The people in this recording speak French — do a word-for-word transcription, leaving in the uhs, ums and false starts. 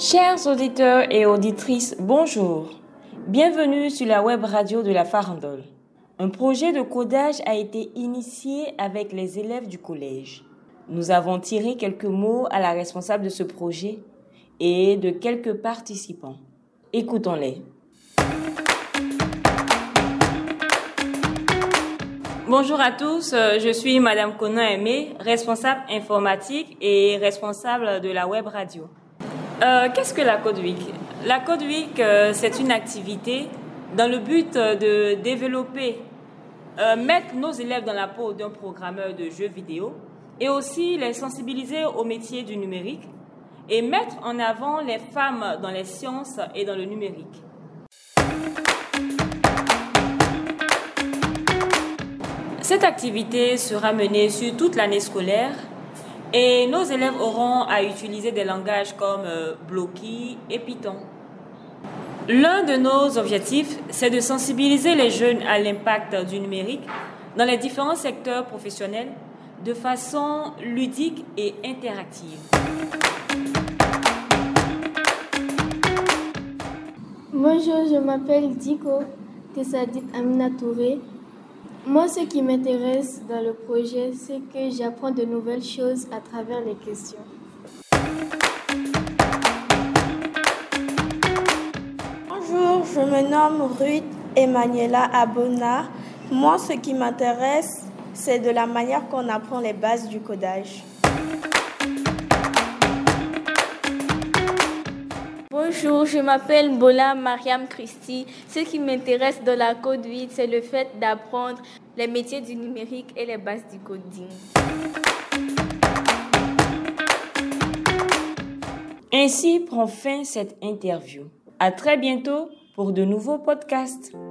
Chers auditeurs et auditrices, bonjour. Bienvenue sur la web radio de la Farandole. Un projet de codage a été initié avec les élèves du collège. Nous avons tiré quelques mots à la responsable de ce projet et de quelques participants. Écoutons-les. Bonjour à tous, je suis Madame Conan Aimé, responsable informatique et responsable de la web radio. Euh, qu'est-ce que la Code Week ? La Code Week, euh, c'est une activité dans le but de développer, euh, mettre nos élèves dans la peau d'un programmeur de jeux vidéo et aussi les sensibiliser au métier du numérique et mettre en avant les femmes dans les sciences et dans le numérique. Cette activité sera menée sur toute l'année scolaire et nos élèves auront à utiliser des langages comme euh, Blocky et Python. L'un de nos objectifs, c'est de sensibiliser les jeunes à l'impact du numérique dans les différents secteurs professionnels de façon ludique et interactive. Bonjour, je m'appelle Diko Tessadit Amina Touré. Moi, ce qui m'intéresse dans le projet, c'est que j'apprends de nouvelles choses à travers les questions. Bonjour, je me nomme Ruth Emmanuela Abona. Moi, ce qui m'intéresse, c'est de la manière qu'on apprend les bases du codage. Bonjour, je m'appelle Bola Mariam Christi. Ce qui m'intéresse dans la Code huit, c'est le fait d'apprendre les métiers du numérique et les bases du coding. Ainsi prend fin cette interview. À très bientôt pour de nouveaux podcasts.